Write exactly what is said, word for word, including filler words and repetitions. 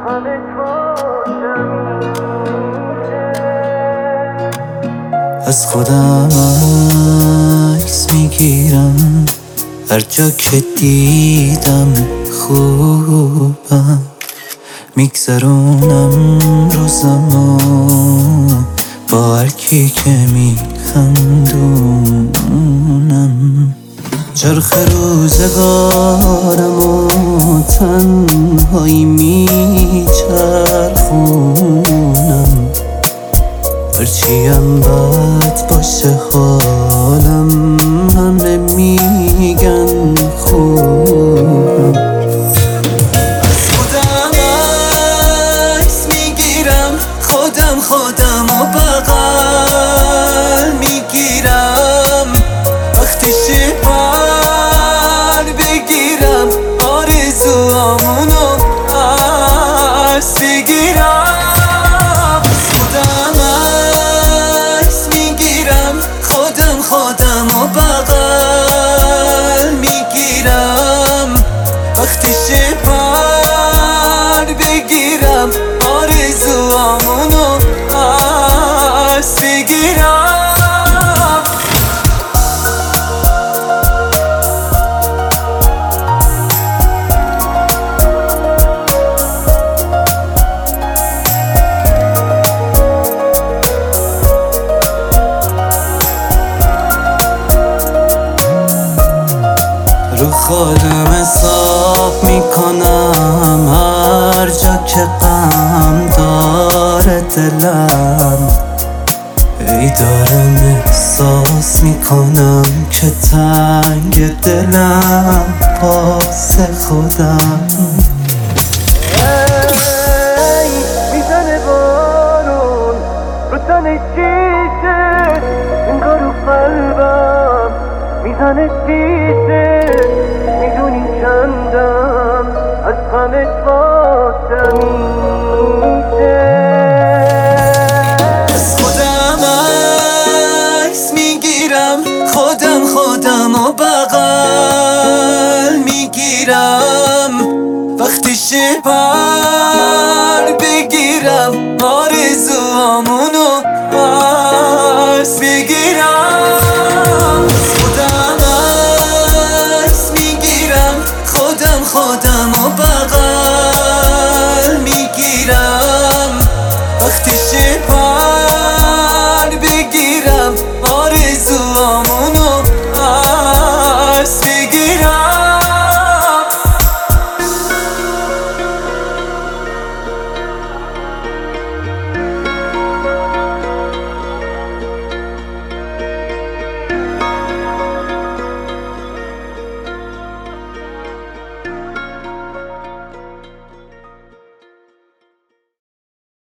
از خودم عکس میگیرم هر جا که دیدم خوبم، میگذرونم روزمو با هر کی که میخندونم. چرخ روزگارم و تنهایی میچرخونم، هرچیم بد باشه حالم همه میگن خوبم. از خودم عکس میگیرم، خودم خودم و بغل میگیرم، وقتی شپر بگیرم آرزوامونو عکس بگیرم. خودم و بغل میگیرم، وقتی شپر بگیرم آرزوامونو عکس بگیرم. رو خودم حساب میکنم هر جا که غم داره دلم، ای دارم احساس میکنم که تنگ دلم واسه خودم. ای میزنه بارون رو تن شیشه، انگار رو قلبم میزنه شیشه، میدونی چندم از غمت